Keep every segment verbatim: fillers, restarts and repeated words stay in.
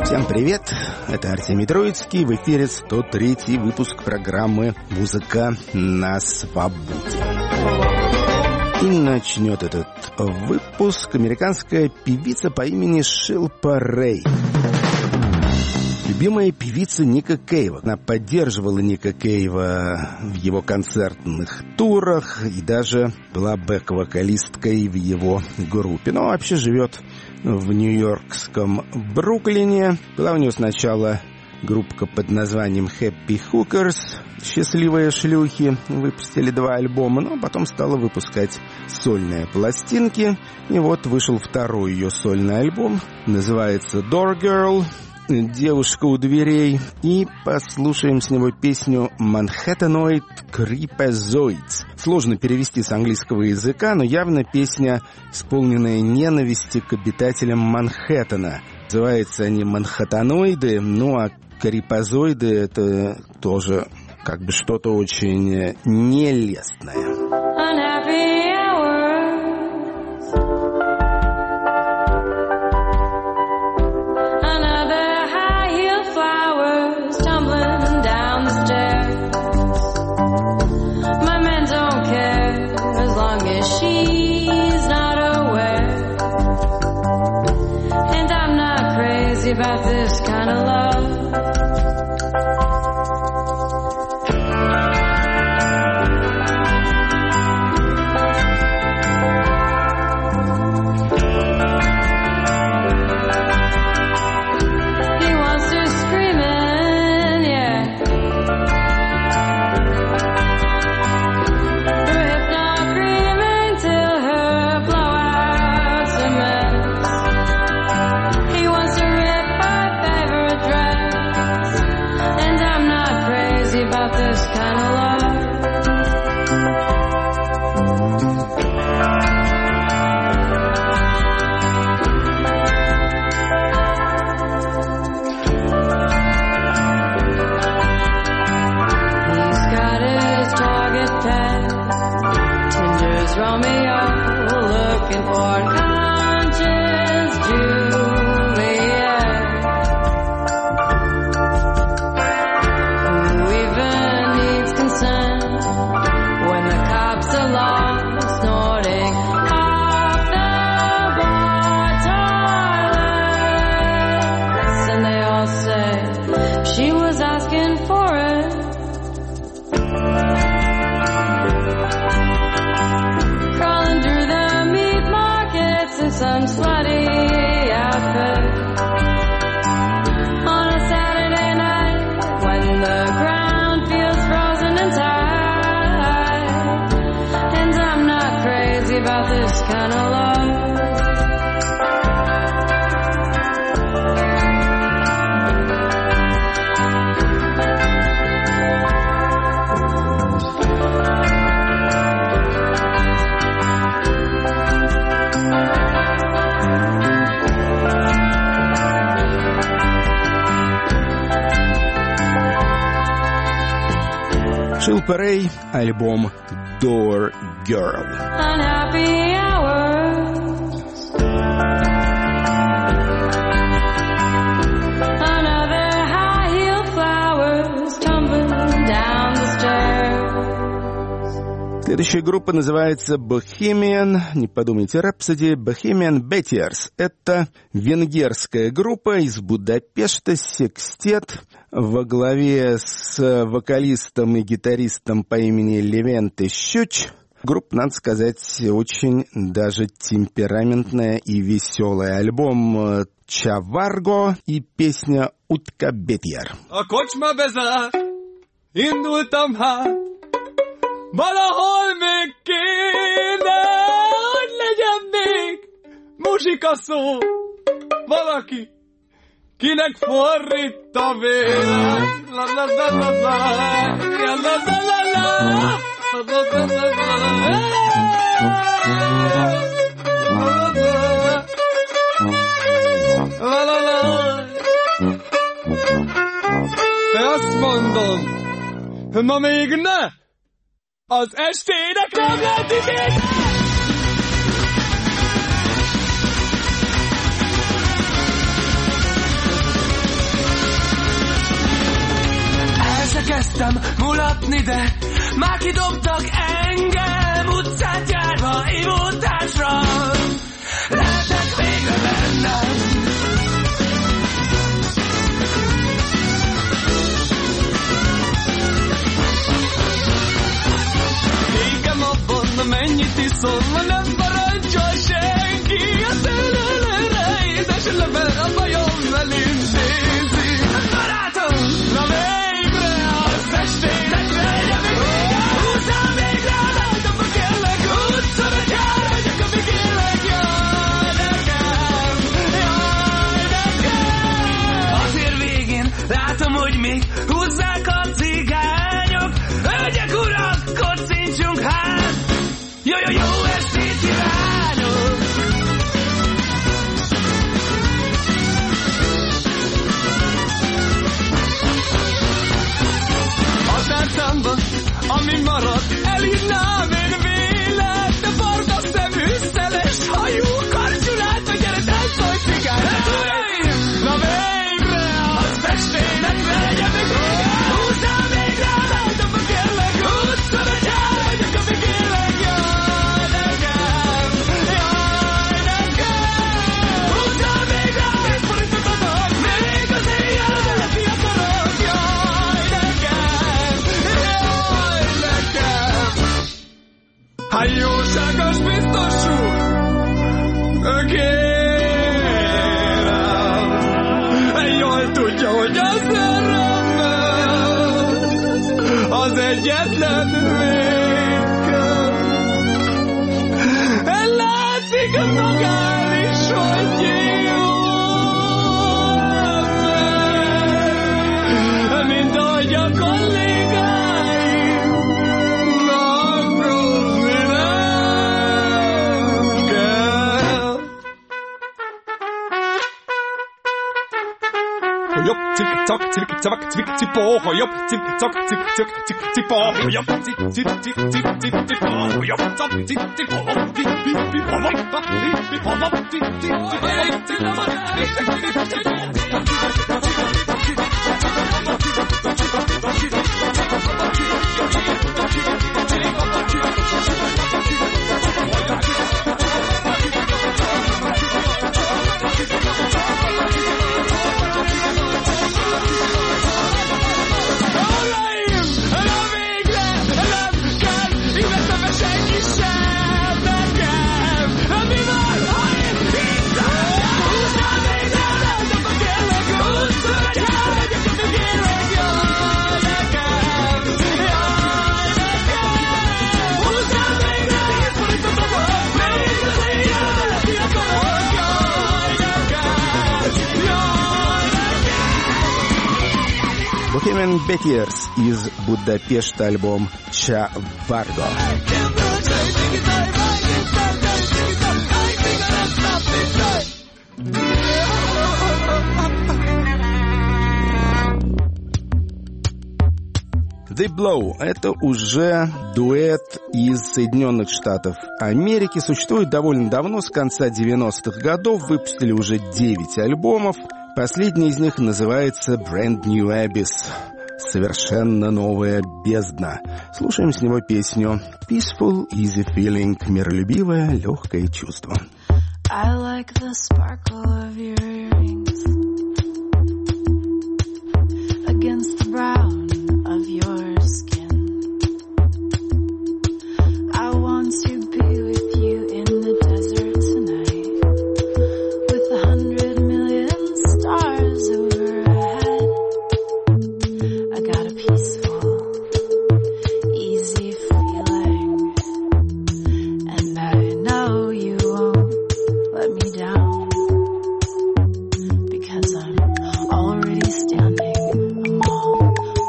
Всем привет, это Артемий Троицкий, в эфире сто третий выпуск программы «Музыка на свободе». И начнет этот выпуск американская певица по имени Шилпа Рэй. Любимая певица Ника Кейва. Она поддерживала Ника Кейва в его концертных турах и даже была бэк-вокалисткой в его группе. Но вообще живет в нью-йоркском Бруклине. Была у нее сначала группа под названием Happy Hookers, счастливые шлюхи, выпустили два альбома, но потом стала выпускать сольные пластинки. И вот вышел второй ее сольный альбом, называется Door Girl, девушка у дверей. И послушаем с него песню Manhattanoid Creepazoids. Сложно перевести с английского языка, но явно песня, исполненная ненависти к обитателям Манхэттена. Называются они манхэттаноиды, ну а крипозоиды — это тоже как бы что-то очень нелестное. About this kind of love. He wants her screaming, yeah. Her hypno screaming till her blowout's a mess. He wants to about this kind of love. He's got his target pet, Tinder's Romeo, looking for conscience Juliet. When the cops are lost, snorting off the bar toilets, and they all say she was asking for it. Crawling through the meat markets in some slutty outfit on a Saturday night when the ground feels frozen and tight. About this kind of love. Шилпа Рэй, альбом Door Girl. Unhappy hours. Another high-heeled flowers tumbling down the stairs. Следующая группа называется Bohemian, не подумайте, Rhapsody, Bohemian Betters. Это венгерская группа из Будапешта, секстет во главе с вокалистом и гитаристом по имени Левенте Щуч. Группа, надо сказать, очень даже темпераментная и веселая. Альбом «Чаварго» и песня «Утка Бетьер». Kocsma bezár, indultam hát, valahol még kéne, hogy legyen még muzsika szó, valaki, kinek forrít a véle. La la la la la, la la la la la. Te azt mondod, ma még ne, az estének nem lehet igény. kezdtem mulatni, de már kidobtak engem utcát járva ivótásra. Lehetek végre bennem. Égem abban, mennyit iszol, ma nem parancsol senki. A szőlőlőre édes level a bajom elintézi. Barátom, Na végre az esténekre jövök. húzzál végre, Látom, a kérlek, utcára gyáradjak, amíg élek. Jaj, nekem, jaj, nekem. azért végén látom, hogy még húzzák a cigányok. Hölgyek, urak, kocincsunk hát. Jó, jó, jó estét kívánok. A tárcámban, ami maradt, elhívnám én vélet. De barna szemű, szeles hajú, karcsulát, hogy gyere, táncolj cigány. Na végre az festénekre jövök. Húzzál végre, Látom, a kérlek, utcára gyáradjak, amíg élek. Jaj, nekem, jaj, nekem. húzzál végre, Tíz forintot adok, még az éjjel. Életi akarok. Jaj, nekem, jaj, nekem. Hát jóságos biztos úr, kérem, jól tudja, hogy az örömmel az egyetlen végem. Látszik a magán is, hogy jó ember, mint ahogy a kollégáim nakozni nem kell. Hopp, cik, cak, cik, cak, cik, cipó, hopp, cik, cak, cik, cik, cik, cipó, hopp, cik, cik, cik, cik, cik, cipó, hopp, cak, cik, cik, hopp, cik, cik, cik, hopp, cak, cik, cik, hopp, cik, cik, cik, cik, Bohemian Betters из Будапешта альбом «Ча Варго». The Blow — это уже дуэт из Соединенных Штатов Америки. Существует довольно давно, с конца девяностых годов. Выпустили уже девять альбомов. Последний из них называется Brand New Abyss. Совершенно новая бездна. Слушаем с него песню Peaceful Easy Feeling. Миролюбивое легкое чувство. I like the sparkle of your earrings against the brown of your skin. I want to be with you in the desert tonight, with a hundred million stars overhead. I got a peaceful, easy feeling, and I know you won't let me down, because I'm already standing a mile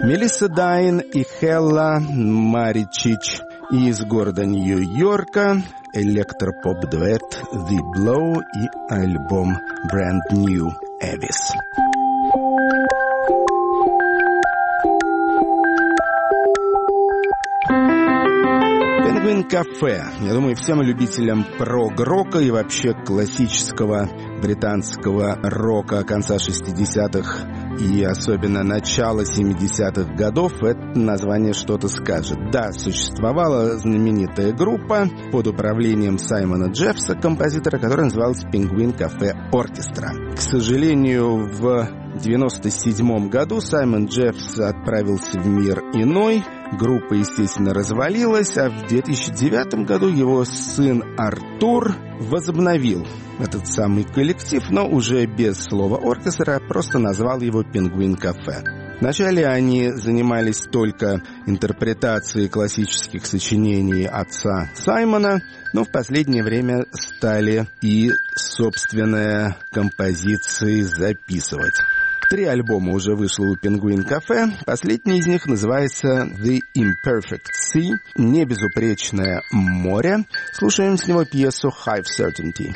Мелисса Дайн и Хелла Маричич из города Нью-Йорка, электропоп-дуэт The Blow и альбом Brand New Abyss. Penguin Cafe. Я думаю, всем любителям прог-рока и вообще классического британского рока конца шестидесятых и особенно начала семидесятых годов это название что-то скажет. Да, существовала знаменитая группа под управлением Саймона Джеффса, композитора, которая называлась Penguin Cafe Orchestra. К сожалению, в девяносто седьмом году Саймон Джеффс отправился в мир иной. Группа, естественно, развалилась, а в две тысячи девятом году его сын Артур возобновил этот самый коллектив, но уже без слова оркестра, просто назвал его Penguin Cafe. Вначале они занимались только интерпретацией классических сочинений отца Саймона, но в последнее время стали и собственные композиции записывать. Три альбома уже вышло у Penguin Cafe. Последний из них называется The Imperfect Sea, небезупречное море. Слушаем с него пьесу High Certainty.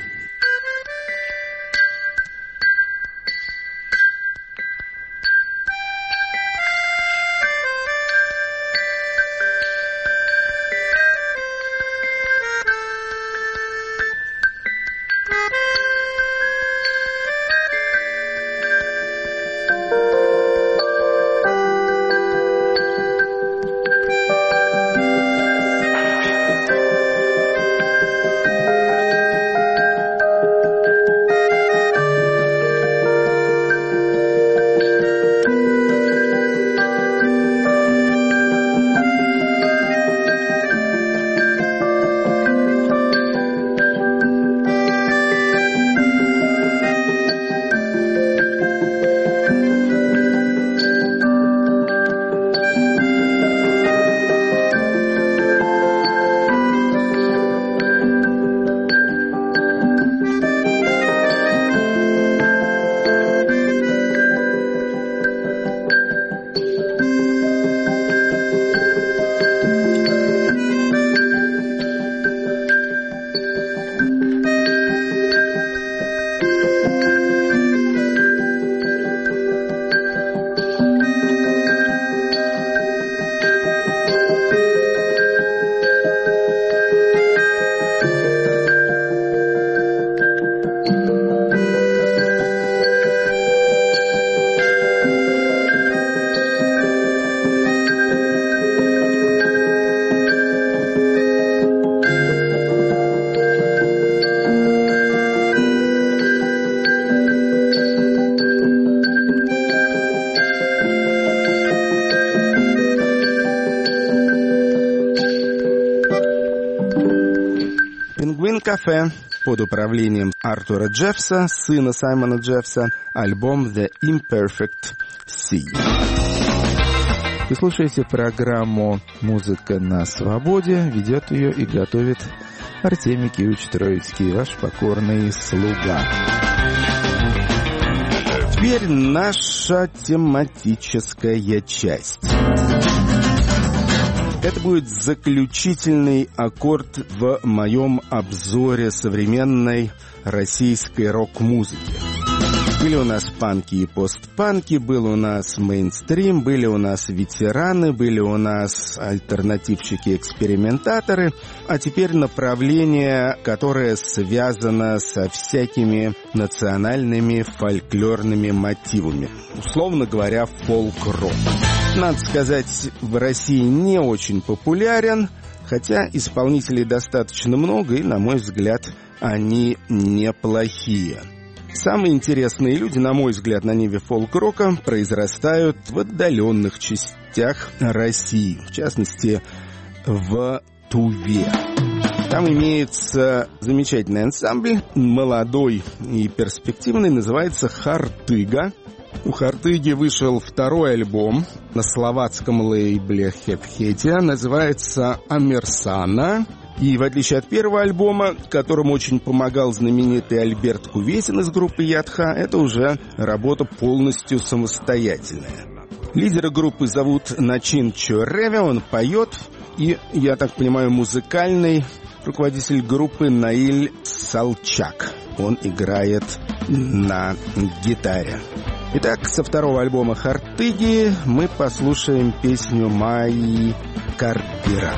Cafe под управлением Артура Джеффса, сына Саймона Джеффса, альбом The Imperfect Sea. Вы слушаете программу «Музыка на свободе». Ведет ее и готовит Артемий Киевич Троицкий, ваш покорный слуга. Теперь наша тематическая часть. Это будет заключительный аккорд в моем обзоре современной российской рок-музыки. Были у нас панки и постпанки, был у нас мейнстрим, были у нас ветераны, были у нас альтернативщики-экспериментаторы, а теперь направление, которое связано со всякими национальными фольклорными мотивами. Условно говоря, фолк-рок. Надо сказать, в России не очень популярен, хотя исполнителей достаточно много, и, на мой взгляд, они неплохие. Самые интересные люди, на мой взгляд, на ниве фолк-рока произрастают в отдаленных частях России, в частности, в Туве. Там имеется замечательный ансамбль, молодой и перспективный, называется «Хартыга». У «Хартыги» вышел второй альбом на словацком лейбле «Хетхетия», называется «Амерсана». И в отличие от первого альбома, которому очень помогал знаменитый Альберт Кувесин из группы «Ядха», это уже работа полностью самостоятельная. Лидера группы зовут Начин Чореве, он поет, и, я так понимаю, музыкальный руководитель группы Наиль Салчак. Он играет на гитаре. Итак, со второго альбома «Хартыги» мы послушаем песню «Мои Карпира».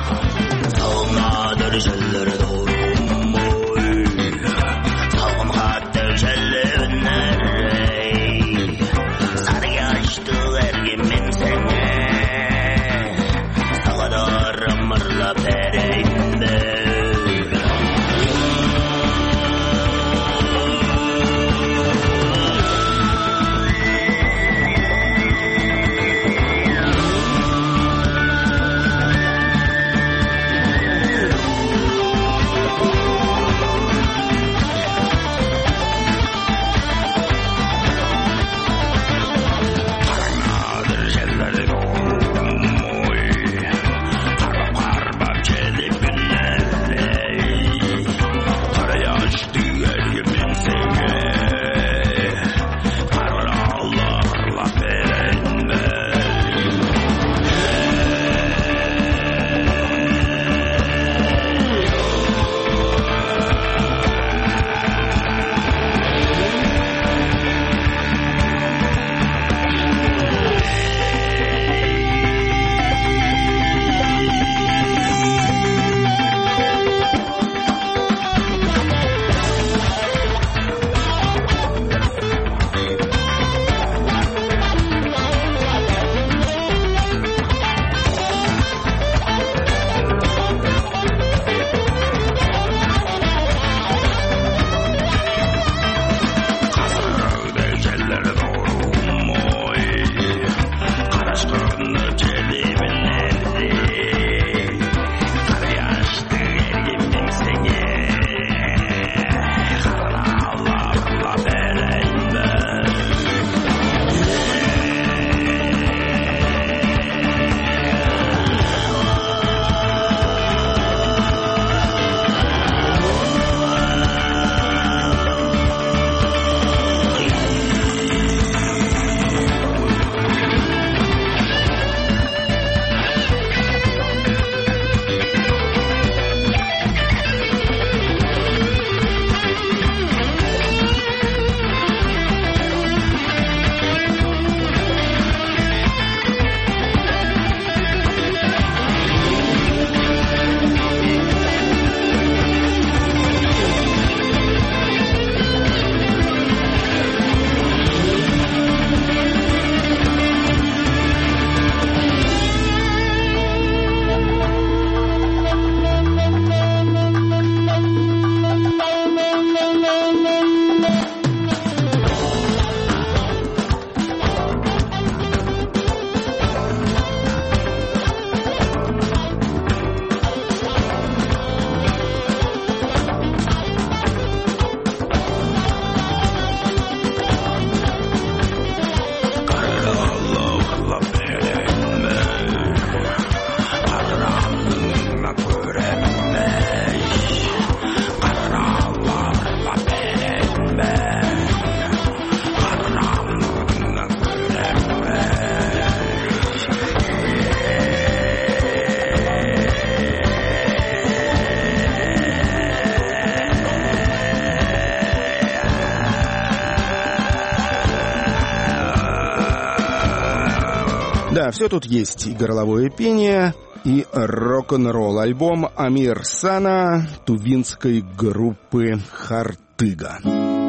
Да, все тут есть: и горловое пение, и рок-н-ролл. Альбом Амир Сана тувинской группы «Хартыга».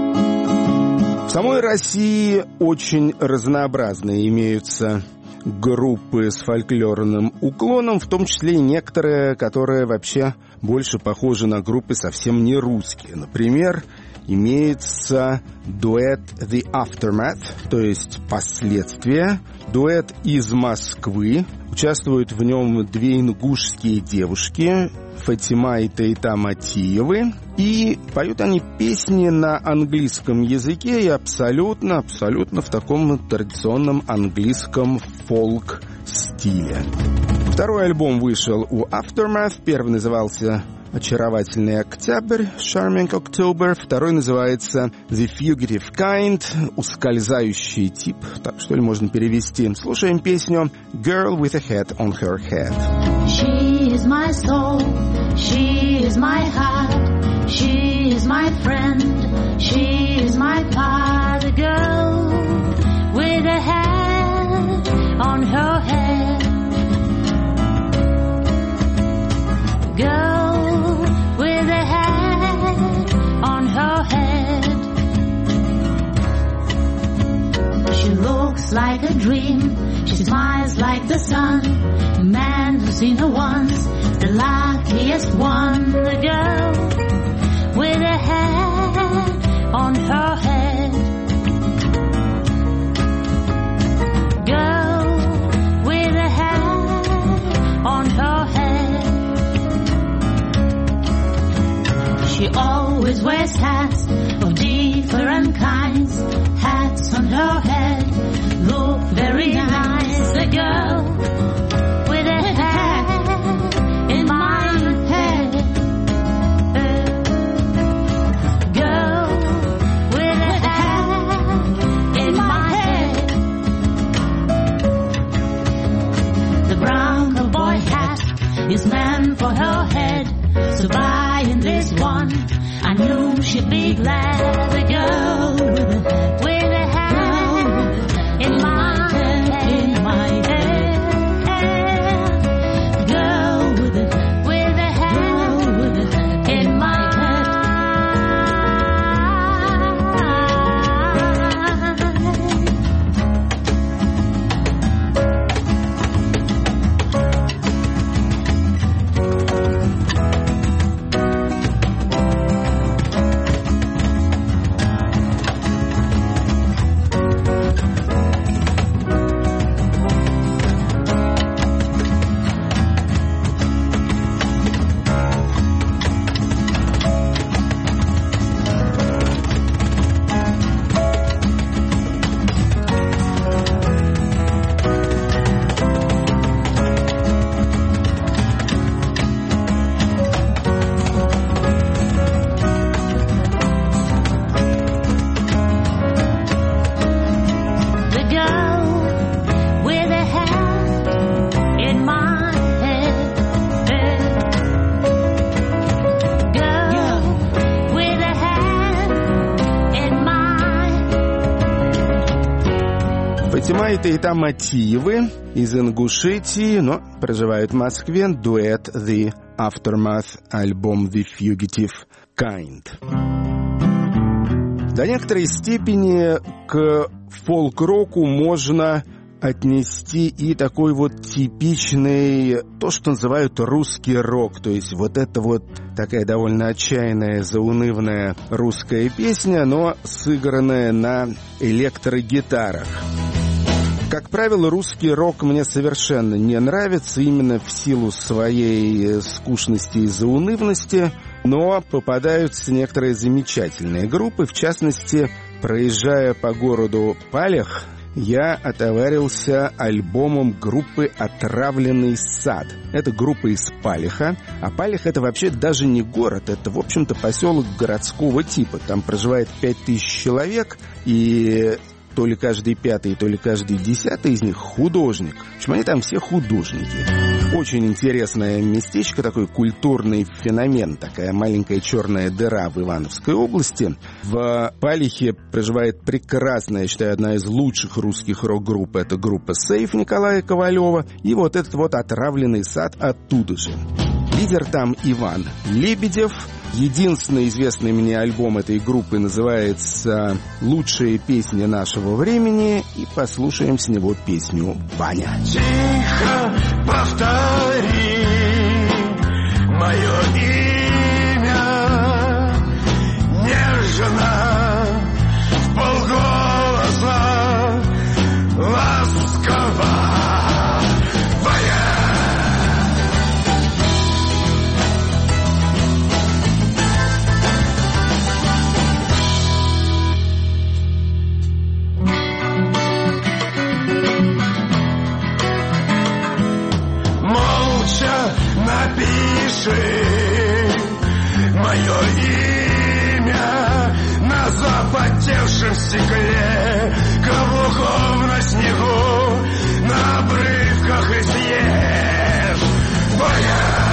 В самой России очень разнообразные имеются группы с фольклорным уклоном, в том числе и некоторые, которые вообще больше похожи на группы совсем не русские. Например, имеется дуэт The Aftermath, то есть «Последствия», дуэт из Москвы. Участвуют в нем две ингушские девушки, Фатима и Тейта Матиевы. И поют они песни на английском языке и абсолютно, абсолютно в таком традиционном английском фолк-стиле. Второй альбом вышел у Aftermath. Первый назывался очаровательный октябрь, Charming October. Второй называется The Fugitive Kind, ускользающий тип, так что ли можно перевести. Слушаем песню Girl with a Hat on Her Head. She is my soul, she is my heart, she is my friend, she is my part. A girl with a hat on her head. Girl with a hat on her head. She looks like a dream, she smiles like the sun. The man who's seen her once is the luckiest one. The girl with a hat on her head. Girl with a hat on her head. She always wears hats of different kinds. Hats on her head look very nice. The girl with a hat in my head. Girl with a hat in my head. The brown cowboy hat is meant for her head. So buying this one, I knew she'd be glad. The girl with a hat in my head, in my head. Girl with a, with a hat in my head. Фатима и Тейта Матиевы из Ингушетии, но проживают в Москве. Дуэт The Aftermath, альбом The Fugitive Kind. До некоторой степени к фолк-року можно отнести и такой вот типичный, то, что называют русский рок. То есть вот это вот такая довольно отчаянная, заунывная русская песня, но сыгранная на электрогитарах. Как правило, русский рок мне совершенно не нравится именно в силу своей скучности и заунывности, но попадаются некоторые замечательные группы. В частности, проезжая по городу Палех, я отоварился альбомом группы «Отравленный сад». Это группа из Палеха. А Палех — это вообще даже не город, это, в общем-то, поселок городского типа. Там проживает пять тысяч человек, и то ли каждый пятый, то ли каждый десятый из них художник. В общем, они там все художники. Очень интересное местечко, такой культурный феномен, такая маленькая черная дыра в Ивановской области. В Палихе проживает прекрасная, я считаю, одна из лучших русских рок-групп. Это группа «Сейф» Николая Ковалева. И вот этот вот «Отравленный сад» оттуда же. Лидер там Иван Лебедев. Единственный известный мне альбом этой группы называется «Лучшие песни нашего времени». И послушаем с него песню «Ваня». Тихо повтори мое имя, нежно, вполголоса, ласково. Напиши запотевшем стекле, каблуков на снегу, на обрывках и съешь. Боя!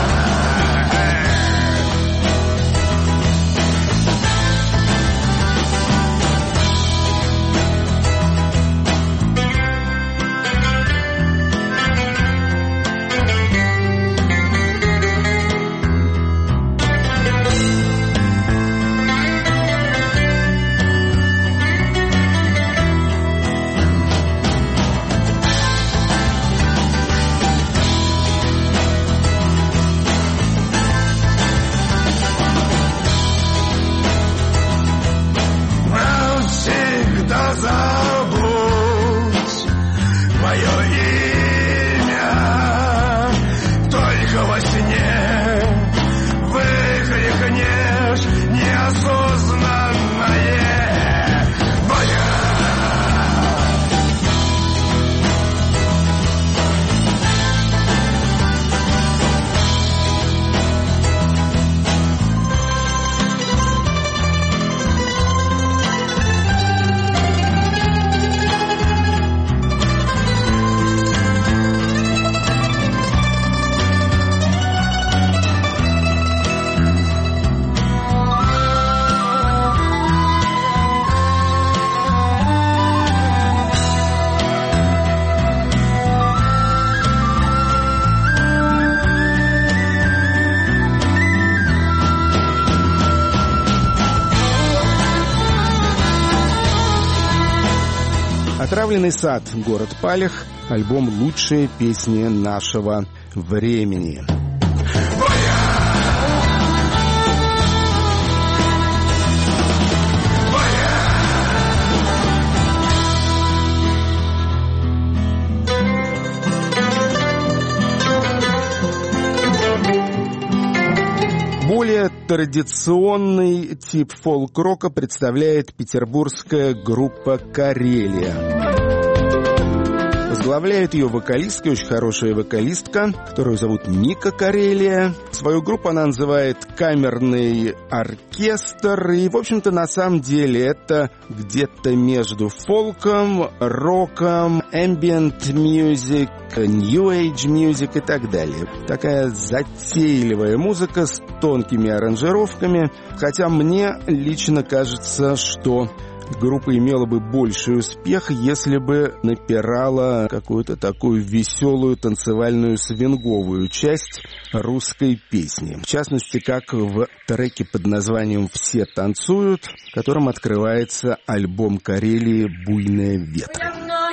«Отравленный сад», город Палих, альбом «Лучшие песни нашего времени». Более традиционный тип фолк-рока представляет петербургская группа «Карелия». Возглавляет ее вокалистка, очень хорошая вокалистка, которую зовут Мика Карелия. Свою группу она называет «Камерный оркестр». И, в общем-то, на самом деле это где-то между фолком, роком, ambient music, new age music и так далее. Такая затейливая музыка с тонкими аранжировками. Хотя мне лично кажется, что группа имела бы больший успех, если бы напирала какую-то такую веселую танцевальную свинговую часть русской песни. В частности, как в треке под названием «Все танцуют», которым открывается альбом Карелии «Буйное ветры».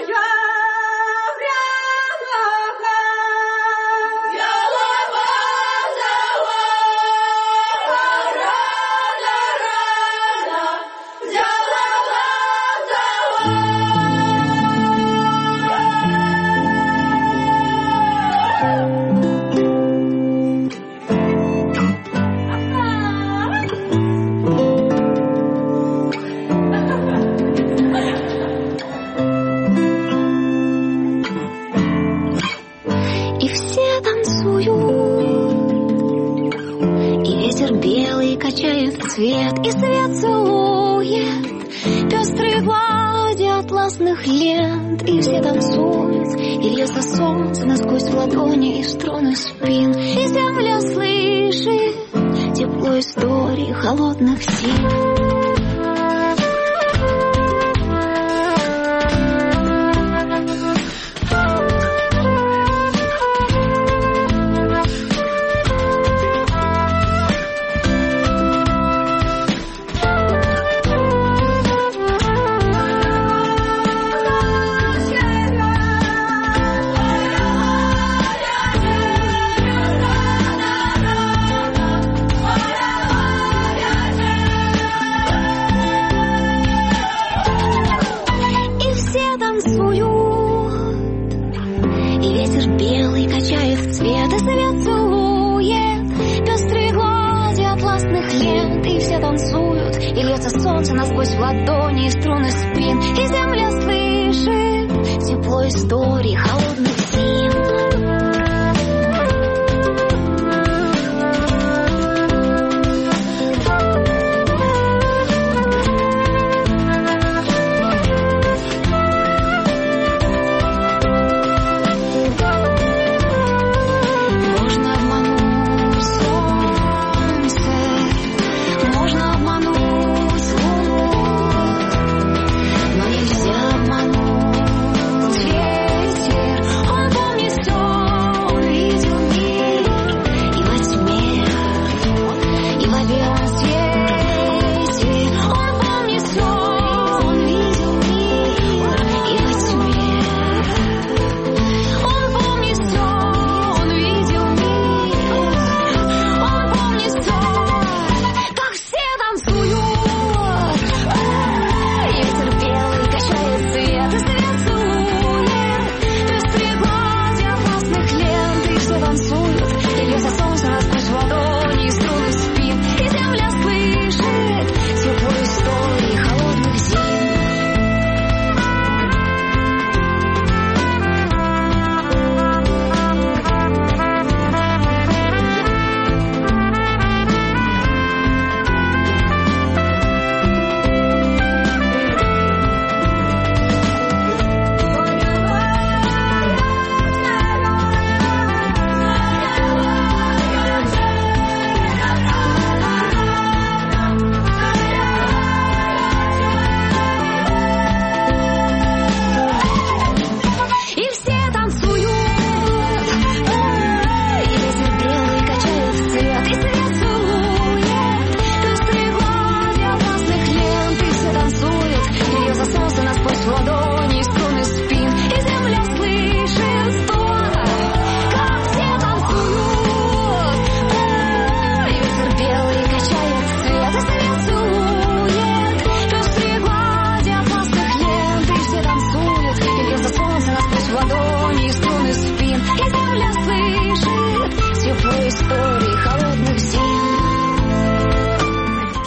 Свет и свет целует пестрые глади атласных лент, и все танцуют, и льется солнце насквозь в ладони и струны спин, и земля слышит тепло истории холодных сил. Солнце насквозь в ладони и струны спин, и земля слышит тепло истории холодных зим.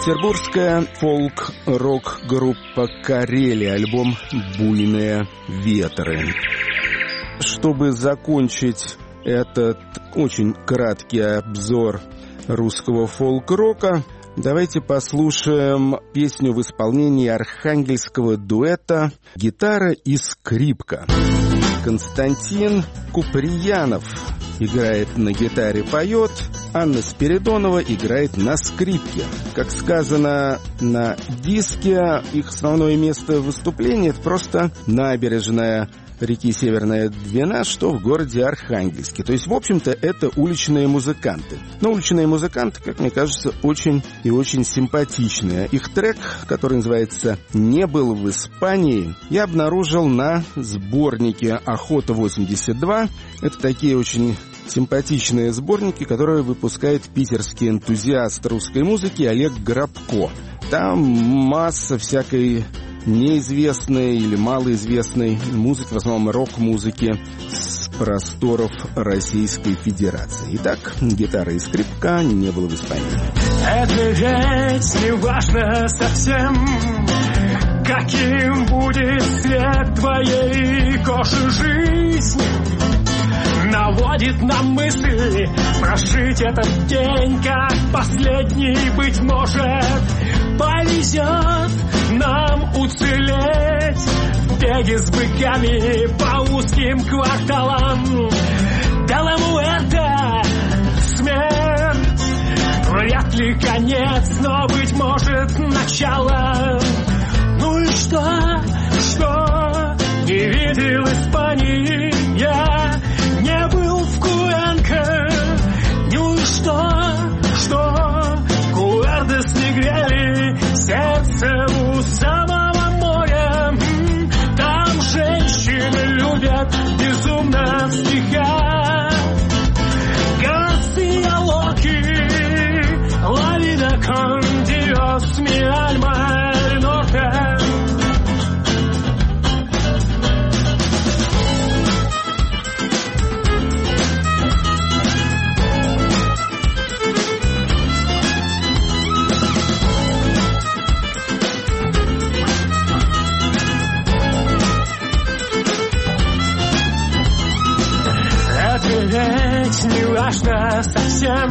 Петербургская фолк-рок-группа «Карелия», альбом «Буйные ветры». Чтобы закончить этот очень краткий обзор русского фолк-рока, давайте послушаем песню в исполнении архангельского дуэта «Гитара и скрипка». Константин Куприянов играет на гитаре, поет, Анна Спиридонова играет на скрипке. Как сказано на диске, их основное место выступления — это просто набережная реки Северная Двина, что в городе Архангельске. То есть, в общем-то, это уличные музыканты. Но уличные музыканты, как мне кажется, очень и очень симпатичные. Их трек, который называется «Не был в Испании», я обнаружил на сборнике «Охота-восемьдесят два». Это такие очень симпатичные сборники, которые выпускает питерский энтузиаст русской музыки Олег Грабко. Там масса всякой неизвестной или малоизвестной музыки, в основном рок-музыки с просторов Российской Федерации. Итак, гитара и скрипка «Не было в Испании». Это ведь не важно совсем, каким будет цвет твоей кожи жизни. Наводит на мысли прожить этот день как последний, быть может, повезет нам уцелеть в беге с быками по узким кварталам. Делому это смерть, вряд ли конец, но, быть может, начало. Ну и что, что не видел Испании я, не был в Куэнко. Ну и что, что Куэрдес не грели сердце у самого моря. Там женщины любят безумно в стихах. Гарсия Лорки, La vida con Dios, mi alma el norte. Ведь не важно совсем,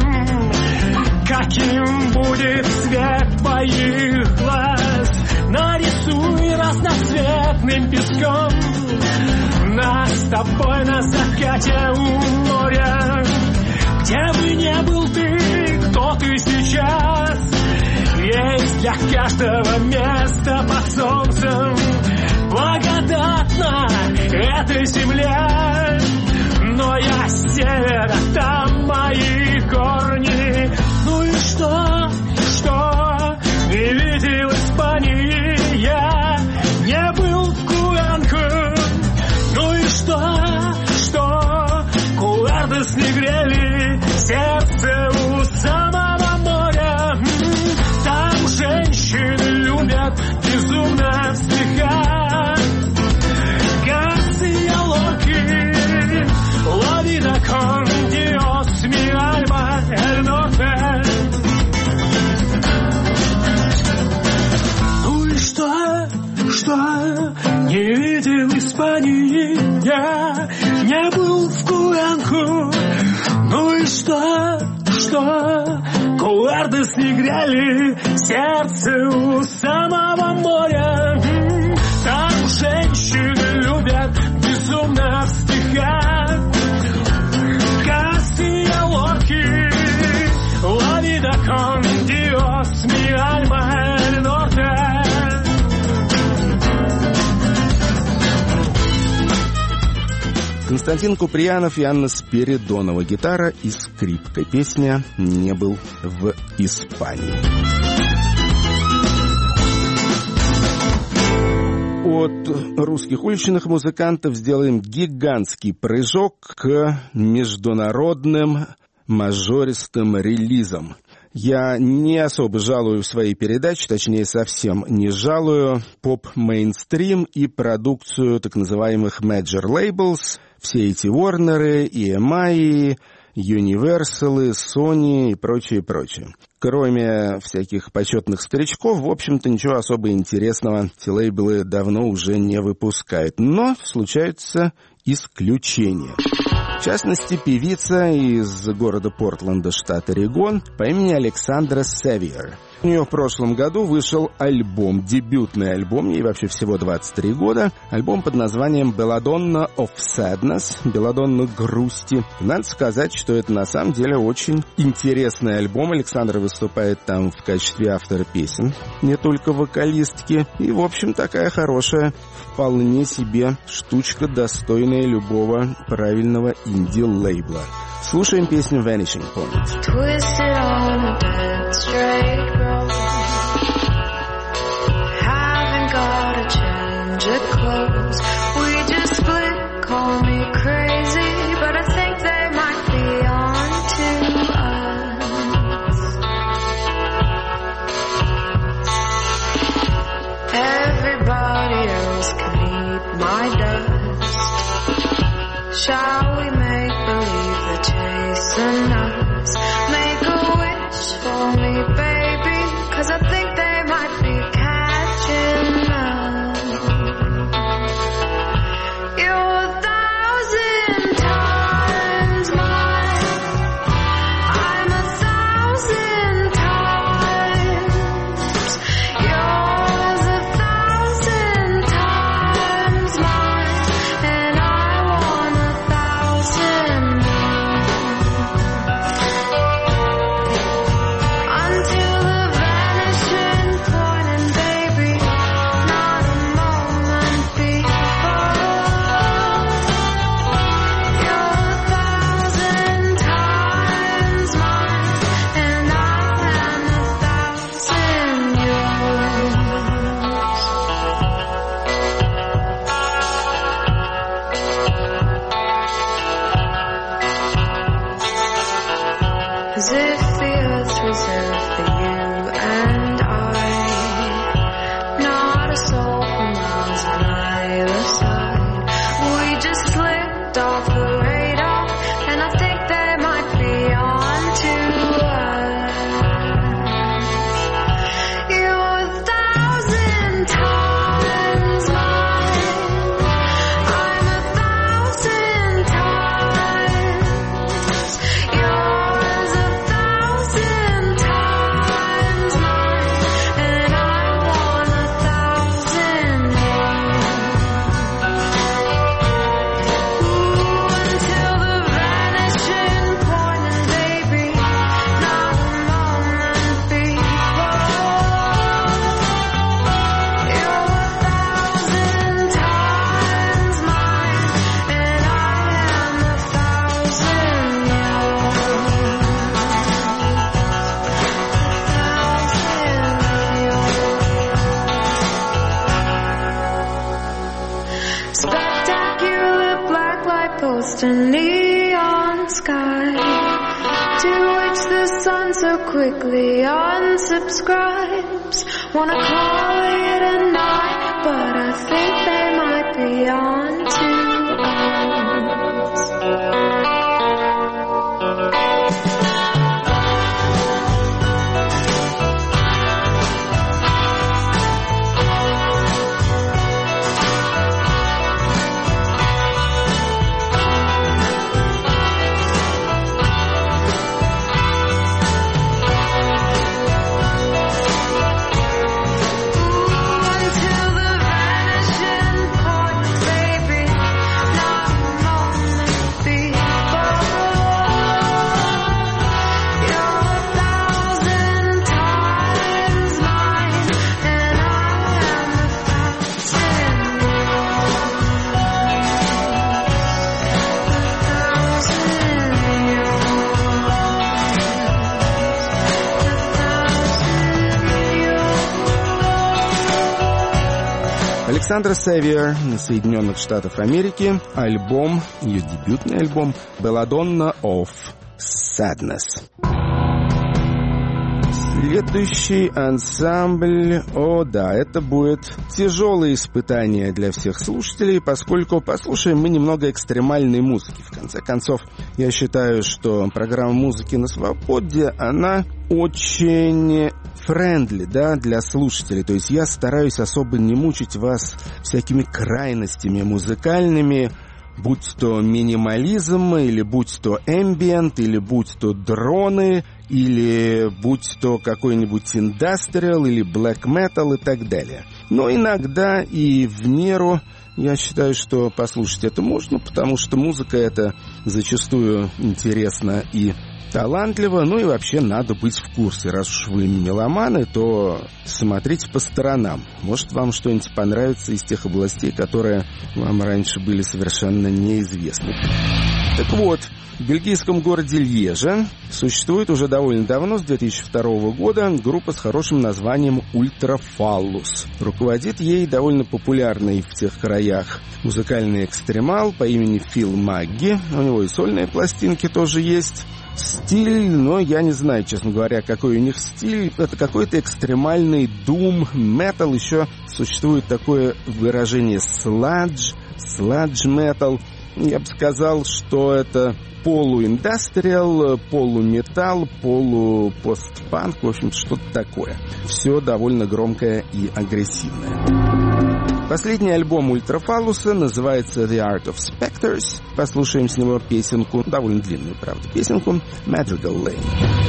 каким будет цвет твоих глаз. Нарисуй разноцветным песком нас с тобой на закате у моря. Где бы ни был ты, кто ты сейчас, есть для каждого место под солнцем. Благодатна эта земля, но я с севера, там мои корни. Ну и что, что не видел Испании я, не был в Куэнко. Ну и что, что Куэрдес не грели сердце у самого моря. Там женщины любят безумно в стихах. Гарсия Лорки, La vida con Dios, mi alma el norte. Ну и что, что не видел Испании я, не был в Куэнко. Ну и что, что Куэрдес не грели сердце у самого моря. Там женщины любят безумно в стихах. García Lorki, La vida con Dios, mi alma el norte. Константин Куприянов и Анна Спиридонова. Гитара и скрипка. Песня «Не был в Испании». От русских уличных музыкантов сделаем гигантский прыжок к международным мажористым релизам. Я не особо жалую в своей передаче, точнее совсем не жалую поп-мейнстрим и продукцию так называемых major labels. Все эти Warner'ы, и эм ай, Universal, Sony и прочее, прочее. Кроме всяких почетных старичков, в общем-то, ничего особо интересного эти лейблы давно уже не выпускают. Но случаются исключения. В частности, певица из города Портленда, штат Орегон, по имени Александра Севиер. У нее в прошлом году вышел альбом, дебютный альбом, ей вообще всего двадцать три года, альбом под названием «Belladonna of Sadness», «Белладонна грусти». Надо сказать, что это на самом деле очень интересный альбом. Александра выступает там в качестве автора песен, не только вокалистки. И, в общем, такая хорошая, вполне себе штучка, достойная любого правильного инди-лейбла. Слушаем песню «Vanishing Point». Twisted on a dead straight road. Haven't got a change of clothes. We just split, call me crazy, but I think they might be on to us. Everybody else can eat my dust. Shall we make believe they're chasing us? Make a wish for me, baby, 'cause I think they might be catching us. You're a thousand times mine. I'm a thousand times yours, a thousand times mine, and I want a thousand more. Until the vanishing point, and baby, not a moment before. You're a thousand times mine, and I am a thousand yours. As if the earth's reserved for you and I. Not a soul for miles on either side. We just slipped off the radar, and I think they might be on to us. You're a thousand times mine. I'm a thousand times yours, a thousand times mine, and I want a thousand Ooh, until the vanishing point, and baby, not a moment before. You're a thousand times mine, and I am a thousand yours. Spectacular black light post and neon sky, to which the sun so quickly unsubscribes. Wanna call it a night, but I think they might be on to us. Until the vanishing point, baby, not a moment before. You're a thousand times mine, and I am a thousand yours. A thousand yours. Александра Севиер из Соединенных Штатов Америки. Альбом, ее дебютный альбом «Belladonna of Sadness». Следующий ансамбль, о да, это будет тяжелое испытание для всех слушателей, поскольку послушаем мы немного экстремальной музыки. В конце концов, я считаю, что программа «Музыки на свободе», она очень френдли, да, для слушателей. То есть я стараюсь особо не мучить вас всякими крайностями музыкальными, будь то минимализм, или будь то эмбиент, или будь то дроны, или будь то какой-нибудь индастриал, или блэк метал и так далее. Но иногда и в меру я считаю, что послушать это можно, потому что музыка это зачастую интересна и талантливо, ну и вообще надо быть в курсе. Раз уж вы меломаны, то смотрите по сторонам. Может, вам что-нибудь понравится из тех областей, которые вам раньше были совершенно неизвестны. Так вот, в бельгийском городе Льеже существует уже довольно давно, с две тысячи второго года, группа с хорошим названием «Ультрафаллус». Руководит ей довольно популярный в тех краях музыкальный экстремал по имени Фил Магги. У него и сольные пластинки тоже есть. Стиль, но я не знаю, честно говоря, какой у них стиль. Это какой-то экстремальный doom metal. Еще существует такое выражение сладж, сладж metal. Я бы сказал, что это полуиндастриал, полуметалл, полупостпанк, в общем, что-то такое. Все довольно громкое и агрессивное. Последний альбом Ультрафаллуса называется The Art of Spectres. Послушаем с него песенку, довольно длинную, правда, песенку Madrigal Lane.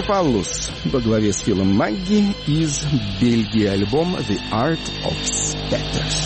Митрофаллус во главе с Филом Магги из Бельгии, альбом «The Art of Spatters».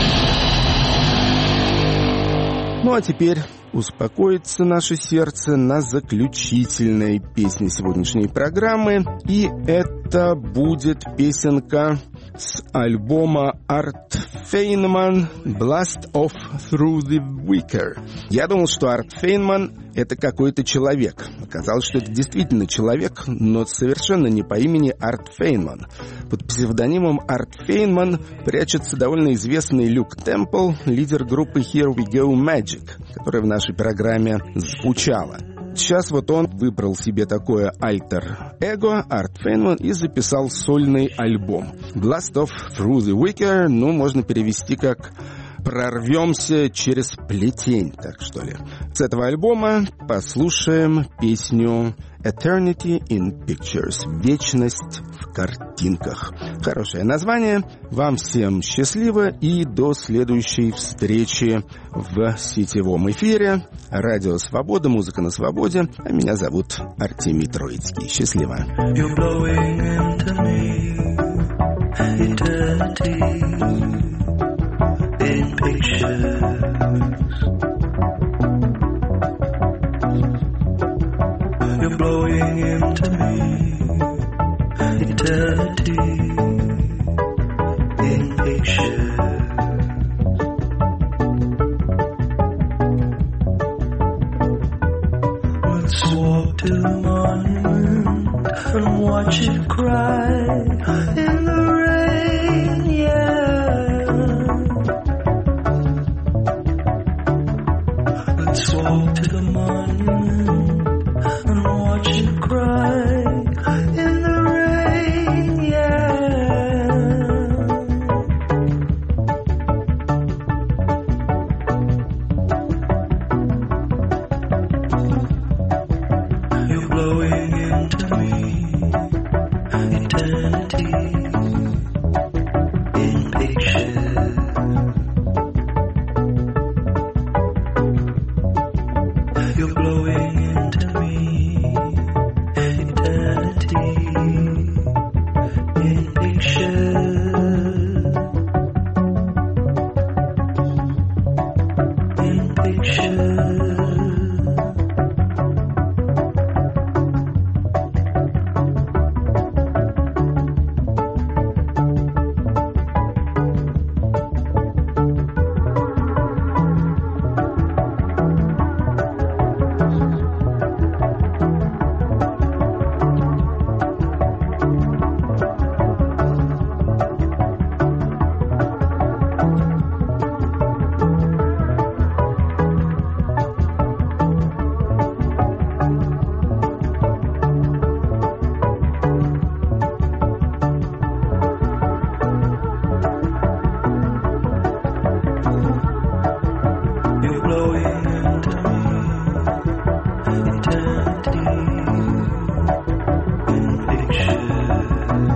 Ну а теперь успокоится наше сердце на заключительной песне сегодняшней программы, и это будет песенка с альбома Арт Фейнман «Blast Off Through the Wicker». Я думал, что Арт Фейнман — это какой-то человек. Оказалось, что это действительно человек, но совершенно не по имени Арт Фейнман. Под псевдонимом Арт Фейнман прячется довольно известный Люк Темпл, лидер группы Here We Go Magic, которая в нашей программе звучала. Сейчас вот он выбрал себе такое альтер-эго, Арт Фейнман, и записал сольный альбом. «Blast Off Through the Wicker», ну, можно перевести как «Прорвемся через плетень», так что ли. С этого альбома послушаем песню «Eternity in Pictures» — «Вечность в картинках». Хорошее название. Вам всем счастливо и до следующей встречи в сетевом эфире. Радио «Свобода», музыка на свободе. А меня зовут Артемий Троицкий. Счастливо. You're blowing into me, eternity in pictures. You're blowing into me, eternity in pictures. Let's walk to the monument and watch it cry in the rain, yeah. Let's walk to the monument and watch it cry in the rain, yeah. You're blowing into me, eternity in pictures. You're blowing into me, eternity in pictures. In pictures. You're blowing into me, eternity in pictures.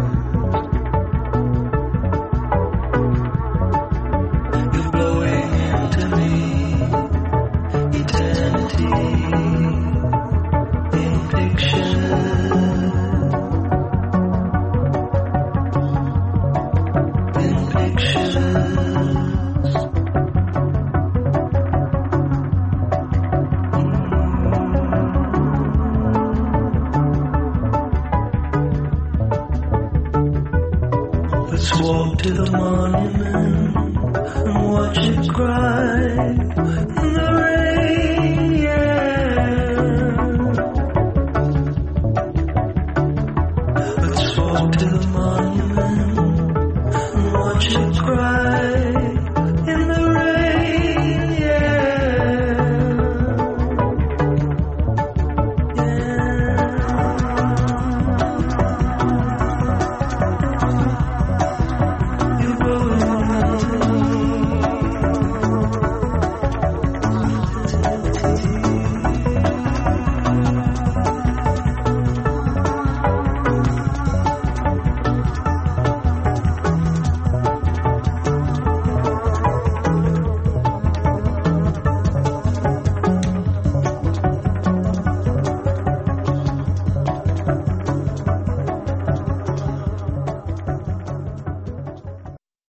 You're blowing into me, eternity in pictures. In pictures. Let's walk to the monument and watch it cry in the rain.